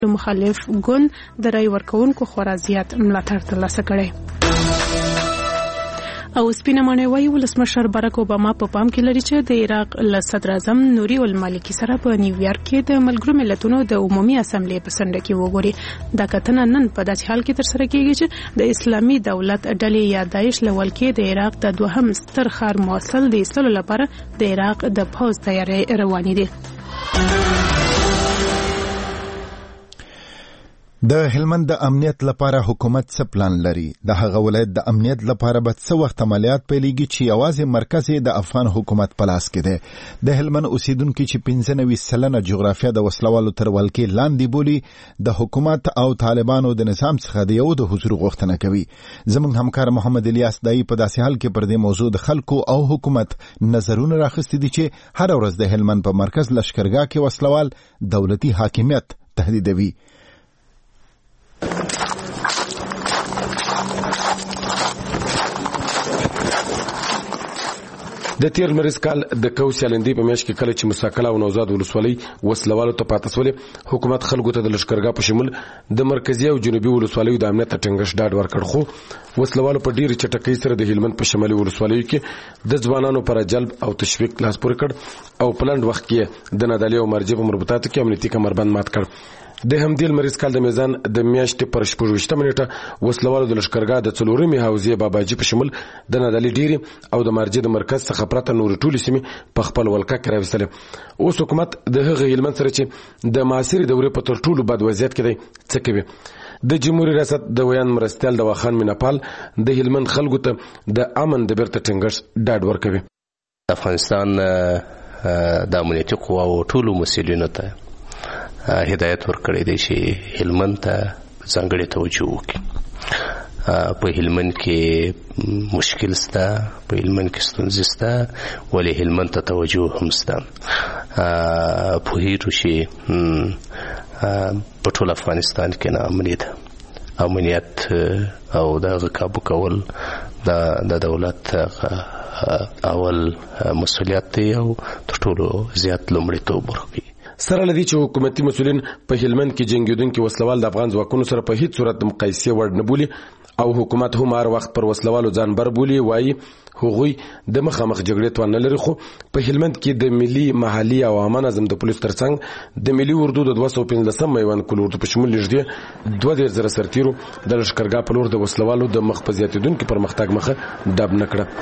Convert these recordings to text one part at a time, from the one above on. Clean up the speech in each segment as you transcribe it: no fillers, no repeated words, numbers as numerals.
مخالف ګوند د رای ورکوونکو خورا زیات ملاتړ ترلاسه کړی. او سپینه ماڼۍ وايي ولسمشر باراک اوباما په پام کې لري چې د عراق له صدر اعظم نوري المالکي سره په نیویارک کې د ملګرو ملتونو د عمومي اسامبلې په سنډه کې وګوري. دا کتنه نن په داسې حال کې ترسره کیږي چې د اسلامي دولت ډلې یا داعش له ولکې د عراق د دوهم ستر ښار موصل د ایستلو لپاره د عراق د پوځ تیاری روانې دي. د هلمند د امنیت لپاره حکومت څه پلان لري؟ د هغه ولایت د امنیت لپاره به څه وخت عملیات پیلېږي چې یوازې مرکز د افغان حکومت په لاس کې دی؟ د هلمند اوسیدونکي چې 95% جغرافیه د وسلوالو تر ولکې لاندې بولي، د حکومت او طالبانو د نظام څخه د یو د حضور غوښتنه کوي. زموږ همکار محمد الیاس دای په داسې حال کې پر دې موضوع د خلکو او حکومت نظرونه راخستي دي چې هر ورځ د هلمند په مرکز لشکرګاه کې وسلوال دولتي حاکمیت تهدیدوي. د تیر لمریز کال د کوڅې لندې په میاشت کې کله چې مساکله او نوزاد ولسوالۍ وسلوالو ته پاتې شولې، حکومت خلکو ته د لشکرګاه په شمول د مرکزی او جنوبي ولسوالیو د امنیت ټینګښت ډاډ ورکړ، خو وسلوالو په ډیره چټکۍ سره د هلمند په شمالي ولسوالیو کې د ځوانانو پر جلب او تشویق لاس پورې کړ او پلند وخت کې د نادالي او مرجع په مربوطاتو کې امنیتي کمربند مات کړ. د همدې لمریز کال د میزان د میاشتې پر 26 نیټه وسلوالو د لشکرګاه د څلورمې حوزې باباجي په شمول د نادالي ډیری او د مرجع د مرکز څخه پرته نور ټولې سیمې په خپل ولکه کې راوستلې. اوس حکومت د هغه هلمند سره چې د معاصرې دورې په تر ټولو بد وضعیت کې دی څه کوي؟ د جمهوریت ریاست د ویان مرستیال د واخان میناپال د هلمند خلکو ته د امن د بیرته ټینګښت ډاډ ورکوي. افغانستان د امنیتي قواو ټولو مسؤلینو ته هدایت ورکړی دی چې هلمند ته ځانګړې توجه وکړي. په هلمند کې مشکل شته، په هلمند کې ستونزې شته، ولې هلمند ته توجه هم شته. پوهېږو چې په ټول افغانستان کې امنیت او د هغه کابو کول د دولت اول مسؤلیت دی او تر ټولو زیات لومړیتوب ورکوي. سره لدی چې حکومتي مسؤلین په هلمند کې جنگیدونکو وسلوال د افغان ځواکونو سره په هیڅ صورت مقایسه وړ نه بولي او حکومت هم هر وخت پر وسلوالو ځان بر بولي، وایي هغوی د مخامخ جګړې توان نه لري. خو په هلمند کې د ملي محلي او عامه نظم د پولیس ترڅنګ د ملي اردو د 215 میوان کول اردو په شمول نږدې 2000 سرتیرو د لشکرګاه په لور د وسلوالو د مخ په زیاتیدونکو پرمختګ مخه ډب نه کړه.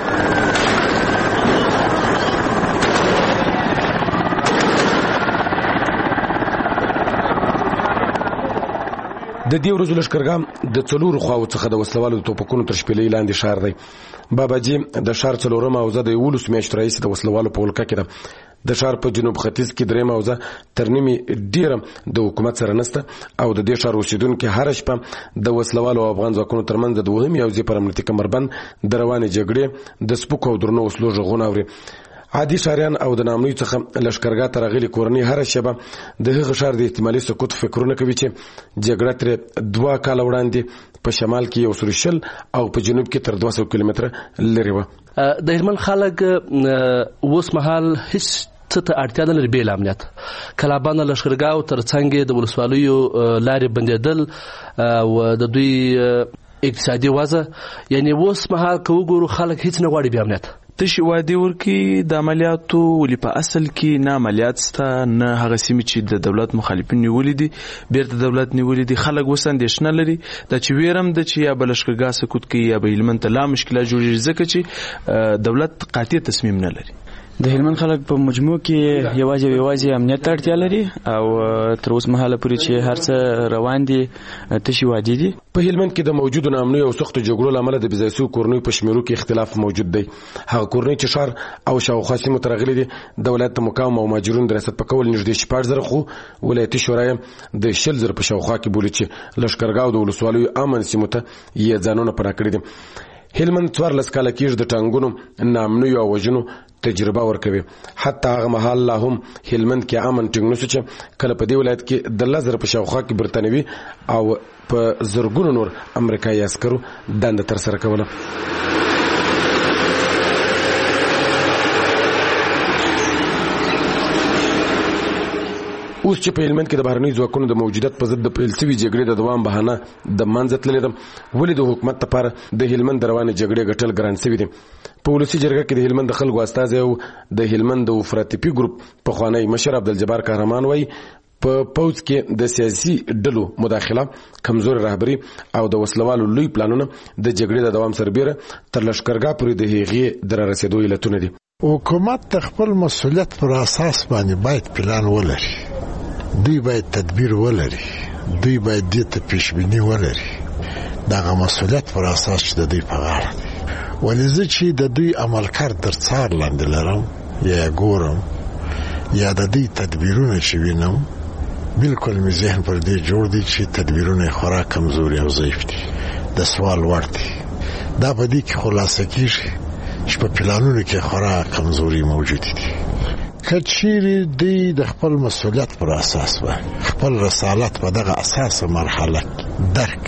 د دې ورځو لشکرګاه د څلورو خواو څخه د وسلوالو د توپکونو تر شپېلۍ لاندې ښار دی. باباجي د ښار څلورمه حوزه د 11 میاشتو راهیسې د وسلوالو په ولکه کې ده. د ښار په جنوب ختیځ کې درېمه حوزه تر نیمې ډیره د حکومت سره نسته او د دې ښار اوسیدونکي هره شپه د وسلوالو او افغان ځواکونو ترمنځ د دوهمې حوزې پر امنیتي کمربند د روانې جګړې د سپکو او درنو وسلو غږونه اوري. عادي ښاریان او د نامنوي څخه لشکرګاه ته راغلي کورنۍ هره شبه د هغه ښار د احتمالي سقوط فکرونه کوي چې جګړه تر 2 کال وړاندې په شمال کې 120 او په جنوب کې تر 200 کیلومتره لري و. د هلمند خلک اوس مهال هیڅ څه ته اړتیا نه لري بېل امنیت. کلابانه لشکرګاه ترڅنګ د ولسوالیو لارې بندېدل او د دوی اقتصادي وضع، یعنی اوس مهال که وګورو خلک هیڅ نه غواړي بې امنیت. تشي وادي ورکی د عملیاتو ولې په اصل کې نه عملیات سته نه هغه سیمې چې د دولت مخالفین نیولې دي بیرته دولت نیولې دي. خلک اوس اندېښنه لري دا چې ویرم د چې یا بلشکرګاه سقوط کوي یا به هلمند ته لا مشکلات جوړېږي ځکه چې دولت قاطع تصمیم نه لري. د هلمند خلک په مجموع کې یوازې امنیت ته اړتیا لري او تر اوس مهاله پورې چې هر څه روان دي تشي وادي دي. په هلمند کې د موجودو نامنوي او سختو جګړو لامل د بزایسو کورنۍ په شمیرو کې اختلاف موجود دی. هغه کورنۍ چې ښار او شاوخوا سیمو ته راغلي دي د ولایت مقام او مهاجرونو د ریاست په کول نږدې 14,000 خو ولایتي شورا د 10,000 په شاوخوا کې بولي چې لشکرګاه او د ولسوالیو امن سیمو ته یې ځانونه پناه کړي دي. هلمند 14 کاله کېږي د ټانګونو نامنوي او وژنو تجربه ورکوي. حتی هغه مهال لا هم هلمند کې امن ټینګ نشو چې کله په دې ولایت کې د 10,000 په شاوخوا کې برتانوي او په زرګونو نور امریکایي عسکرو دنده ترسره کوله. اوس چې په هلمند کې د بهرنۍ ځواکونو د موجودیت په ضد د پیل شوې جګړې د دوام بهانه د منځه تللې ده، ولې د حکومت لپاره د هلمند د روانې جګړې ګټل ګران شوي دي. په ولسي جرګه کې د هلمند د خلکو استازي او د هلمند د افراطي ګروپ پخوانی مشر عبدالجبار قهرمان وایي په پوځ کې د سیاسي ډلو مداخله، کمزوري رهبري او د وسلوالو لوی پلانونه د جګړې د دوام سربېره تر لښکرګاه پورې د هغې د رارسېدو علتونه دي. حکومت د خپل مسؤلیت پر اساس باندې باید پلان ولري، دوی باید تدبیر ولري، دوی باید دې ته پیشبیني ولري. دغه مسؤلیت پر اساس چې د دوی په غاړه دی. ولې زه چې د دوی عملکار در څار لاندې لرم یا ګورم یا د دوی تدبیرونه چې وینم، بالکل مې ذهن پر دې جوړ دی چې تدبیرونه خورا کمزوري او ضعیف دي، د سوال وړ دي. دا په دې کې خلاصه کېږي چې په پلانونو کې خورا کمزوري موجودې دي. که چیرې دوی د خپل مسؤلیت پر اساس باندې خپل رسالت په دغه اساسه مرحله درک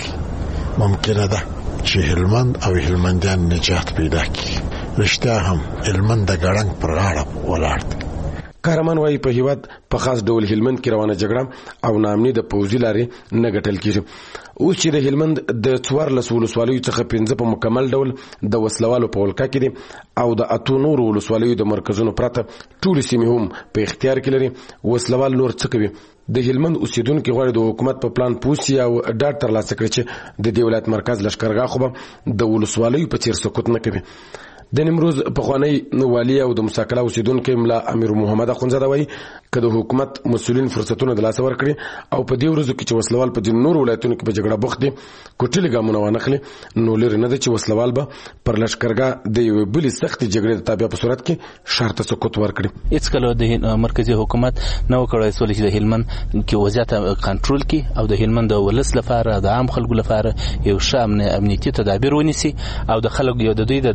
ممکنه ده چې هلمند او هلمندیان نجات پیدا کړي. رښتیا هم هلمند د ګړنګ پر غاړه ولاړ دی. قهرمان وایي په هیواد په خاص ډول هلمند کې روانه جګړه او ناامني د پوځي لارې نه ګټل کېږي. اوس چې د هلمند د 14 ولسوالیو څخه 5 په مکمل ډول د وسلوالو په ولکه کې دي او د 8 نورو ولسوالیو د مرکزونو پرته ټولې سیمې هم په اختیار کې لري. وسلوال نور څه کوي؟ د هلمند اوسیدونکو غواړي د حکومت په پلان پوسی او ډاډ ترلاسه کړي چې د دې ولایت مرکز لښکرګاه خو به د ولسوالیو په څیر سقوط نه کوي. د نیمروز پخوانی والی او د مساکله اوسیدونکو ملا امیر محمد اخونزاده وایي که د حکومت مسؤلین فرصتونه د لاسه ورکړي او په دې ورځو کې چې وسلوال په ځینو نورو ولایتونو کې په جګړه بوخت دي کوټلې ګامونه وانخلي، نو لري نه ده چې وسلوال به پر لښکرګاه د یوې بلې سختې جګړې د تابع په صورت کې ښار ته سقوط ورکړي. هېڅکله د مرکزي حکومت نه وکړای سول چې د هلمند کې وضعیت کنټرول کړي او د هلمند د ولس لپاره د عام خلکو لپاره یو ښه امنیتي تدابیر ونیسي او د خلکو یو د دوی د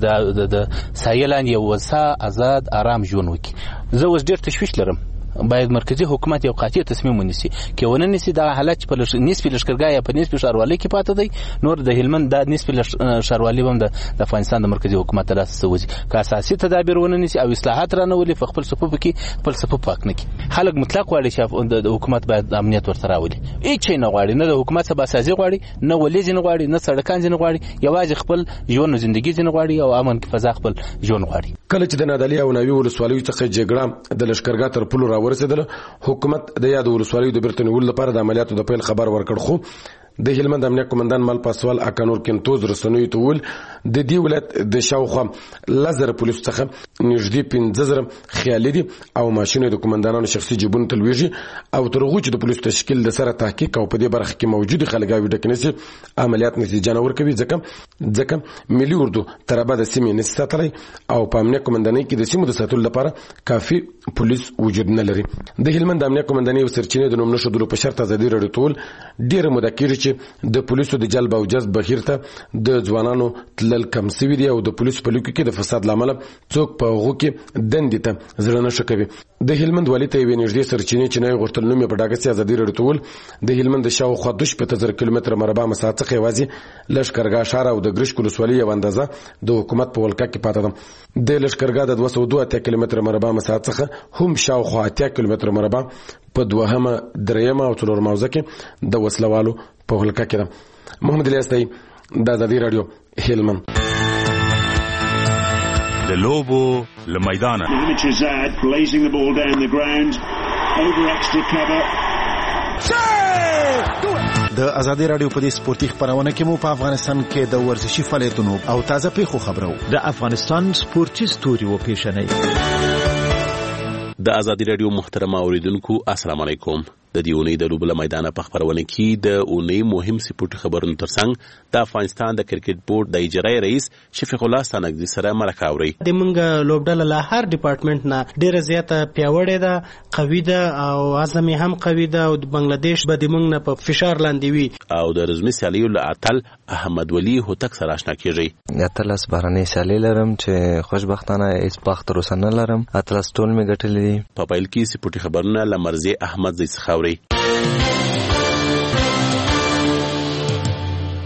سایه لاندې یو وسا آزاد آرام ژوند وکړي. زه اوس ډېر تشویش لرم، باید مرکزی حکومت یو قاطع تصمیم ونیسي کې ونه نیسي دا حالت په نسبي لښکرګاه یا په نسبي ښاروالۍ کې پاتې دی، نور د هلمند د نسبي ښاروالۍ هم د افغانستان د مرکزی حکومت لاس ته وځي. که اساسي تدابیر ونه نیسي او اصلاحات رانولي په خپل صفوف کې خپل صفوف پاک نه کړي. خلک مطلق غواړي چې د حکومت باید امنیت ورته راولي. هیڅ شی نه غواړي، نه د حکومت سباسازي غواړي، نه ولیځ نه غواړي، نه سړکان ځنه غواړي، یوازې خپل ژوند او ژوندۍ ځنه غواړي او امن کې فضا خپل ژوند غواړي. کله چې د نادعلي او ناوی ولسوالیو څخه جګړه د لښکرګاه تر پولو راورسېدله، حکومت د یاد ولسوالیو د بیرته نیولو لپاره د عملیاتو د پیل خبر ورکړ، خو د هلمند امنیه قومندان مل پاسوال اکانور کنتوز رسنوي ته ویل د دې ولایت د شاوخوا 1000 پولیس څخه نږدې 15000 خیالي دي او ماشینونه د قومندانانو شخصي جیبونو ته لویږي او تر هغو چې د پولیسو تشکیل د سره تحقیق او په دې برخه کې موجود خلګاوي ډکنسي عملیات نتیجه نه ورکوي، ځکه ملي اردو تر ابد سیمې نه ساتلای او په امنیه قومندانۍ کې د سیمو د ساتلو لپاره کافي پولیس وجود نه لري. د هلمند امنیه قومندانۍ او سرچینې د نوم نشودلو په شرط ازادي راډیو ټول ډیره موده کېږي چې د پولیسو د جلب او جذب بهیر ته د ځوانانو تلل کم سوي دي او د پولیسو په لیکو کې د فساد لامل څوک په هغو کې دندې ته زړه نه ښه کوي. د هلمند والي ته یوې نږدې سرچینې چې نه یې غوښتل نوم یې په ډاګه سي ازادي راډیو ټول د هلمند د شاوخوا 25000 کیلومتره مربع مساحت څخه یوازې لښکرګاه ښار او د ګرشک ولسوالۍ یو اندازه د حکومت په ولکه کې پاته ده. د لښکرګاه د 282 کیلومتره مربع مساحت څخه هم شاوخوا 80 کیلومتره مربع په دوهمه، درېیمه او څلورمه حوزه کې د وسلوالو په ولکه کې ده. محمد الیاس دی، د ازادي راډیو، هلمند. د لوبو له میدانه د ازادي راډیو په دې سپورتي خبرونه کې مو په افغانستان کې د ورزشي فعالیتونو او تازه پیښو خبرو د افغانستان سپورتي ستوري و پیښنې. د ازادي راډیو محترم اوریدونکو السلام علیکم. د دې اونۍ د لوبو له میدانه په خبرونه کې د اونۍ مهم سپورتي خبرونو ترڅنګ د افغانستان د کرکټ بورډ د اجرایي رئیس شفیق الله ستانکزي سره مرکه اوري. د موږ لوبډله له هر ډپارټمنټ نه ډیره زیاته پیاوړې ده، قوي ده او عزم هم قوي ده او د بنگلاديش به د موږ نه په فشار لاندې وي. او د رزمي سیالیو له اتل احمد ولی هوتک سره آشنا کیږي. اتلس بهرنۍ سیالۍ لرم چې خوشبختانه هیڅ بخت تر اوسه نه لرم. اتلس ټول مې ګټلي دي. په پیل کې سپورتي خبرونه له مرزي احمد زی څخه اوري.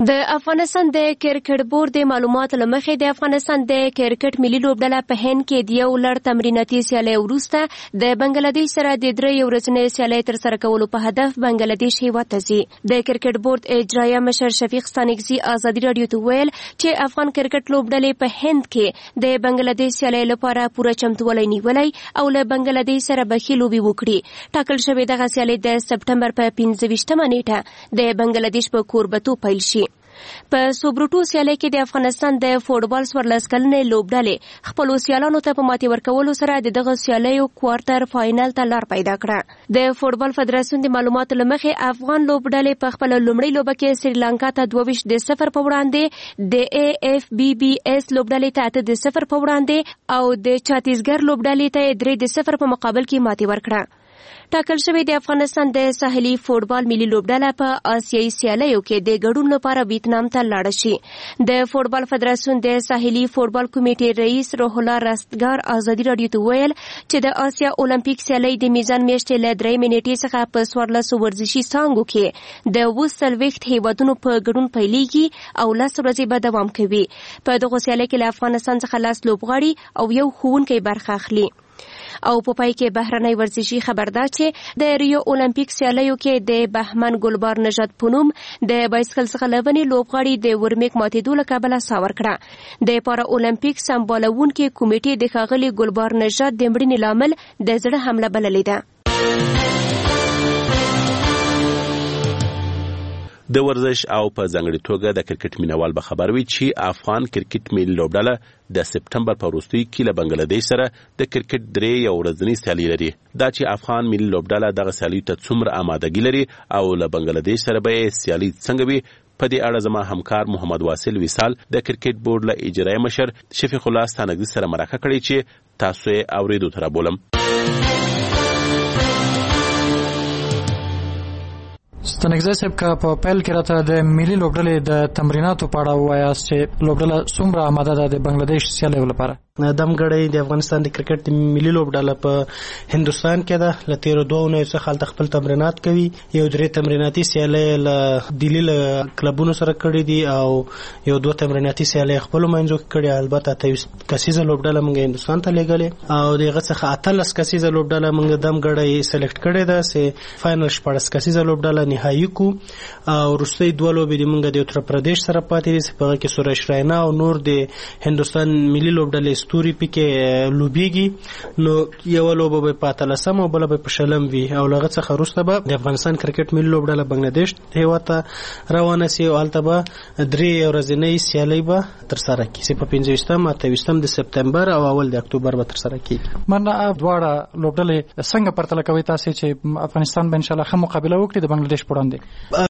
د افغانستان د کرکټ بورډ د معلوماتو له مخې د افغانستان د کرکټ ملي لوبډله په هند کې د یو لړ تمریناتي سیالۍ وروسته د بنگلادیش سره د 3 ورځنۍ سیالۍ ترسره کولو په هدف بنگلادیش هیواد ته ځي. د کرکټ بورډ اجرایه مشر شفیق ستانکزي ازادي رادیو ته ویل چې افغان کرکټ لوبډلې په هند کې د بنگلادیش سیالۍ لپاره پوره چمتووالی نیولی او له بنگلادیش سره به ښې لوبې وکړي. ټاکل شوې دغه سیالۍ د سپټمبر په 15مه نیټه د بنگلادیش په کوربتو پیل شي. په سوبروټو سیالۍ کې د افغانستان د فوټبال 14 کلنې لوبډلې خپلو سیالانو ته په ماتې ورکولو سره د دغه سیالیو کوارټر فاینل ته لار پیدا کړه. د فوټبال فدراسیون د معلوماتو له مخې افغان لوبډلې په خپل لومړۍ لوبه کې سریلانکا ته 22-0 په وړاندې، د AFBBS لوبډلې ته 8-0 په وړاندې او د چاتیسګر لوبډلې ته 3-0 په مقابل کې ماتې ورکړه. ټاکل شوی د افغانستان د ساحلي فوټبال ملي لوبډله په آسیایي سیالیو کې د ګډون لپاره ویتنام ته لاړه شي. د فوټبال فدراسیون د ساحلي فوټبال کمیټې رئیس روح الله رستګار ازادي رادیو ته ویل چې د آسیا اولمپیک سیالۍ د میزان میاشتې له 3 نیټې څخه په 14 ورزشي څانګو کې د 40 هیوادونو په ګډون پیلېږي او 10 ورځې به دوام کوي. په دغه سیالۍ کې له افغانستان څخه 10 لوبغاړي او یو ښوونکی برخه اخلي. او په پای کې بهرنۍ ورزشي خبر ده چې د ریو اولمپیک سیالیو کې د بهمن ګلبار نژاد په نوم د بایسکل څخه لونې لوبغاړي د ورمیک ماتېدو له کبله ساه ورکړه. د پارا اولمپیک سمبالونکې کمیټې د ښاغلي ګلبار نژاد د مړینې لامل د زړه حمله بللې ده. د ورزش او په ځانګړي توګه د کرکټ مینوال به خبر وي چې افغان کرکټ ملي لوبډله د سپټمبر په وروستیو کې له بنگلادیش سره د کرکټ 3 ورځنۍ سیالۍ لري. دا چې افغان ملي لوبډله دغه سیالیو ته څومره آمادګي لري او له بنگلادیش سره به سیالۍ څنګه وي، په دې اړه زما همکار محمد واصل وصال د کرکټ بورډ له اجرایي مشر شفیق الله ستانکزي سره مرکه کړې چې تاسو یې اوریدو ته رابولم. ستانکزي صاحب کا په پیل کې راته د ملي لوبډلې د تمریناتو په اړه وایاست چې لوبډله څومره آماده ده د بنگلادیش سیالیو لپاره؟ دمګړی د افغانستان د کرکټ ملي لوبډله په هندستان کې ده. له 13 اونیو څخه هلته خپل تمرینات کوي. یو 3 تمریناتي سیالۍ له دلی له کلبونو سره کړي دي او یو 2 تمریناتي سیالۍ خپل منځو کې کړي. البته 23 کسیزه لوبډله موږ هندستان ته لېږلې او دغه څخه 18 کسیزه لوبډله موږ دمګړی سلیکټ کړي ده چې فائنل 14 کسیزه لوبډله نهایی کو او روسي 2 لوبې د موږ د اتر پردیش سره پاتې دي چې په کې سورش راینا او نور د هندستان ملي لوبډلې ستوري پکې لوبيږي. نو یو لوبه به په 13 او بل به په شلم وي او لغه څخه وروسته به د افغانستان کرکټ ملي لوبډله بنگلاديش هیواد ته روانه سي او البته به 3 ورځنۍ سیالۍ به تر سره کیږي په 25 د سپتمبر او اول د اکتوبر به تر سره کیږي. مننه. دواړه لوبډلې څنګه پرتله کوي تاسو چې افغانستان به ان شاء الله ښه مقابله وکړي د بنگلاديش په وړاندې؟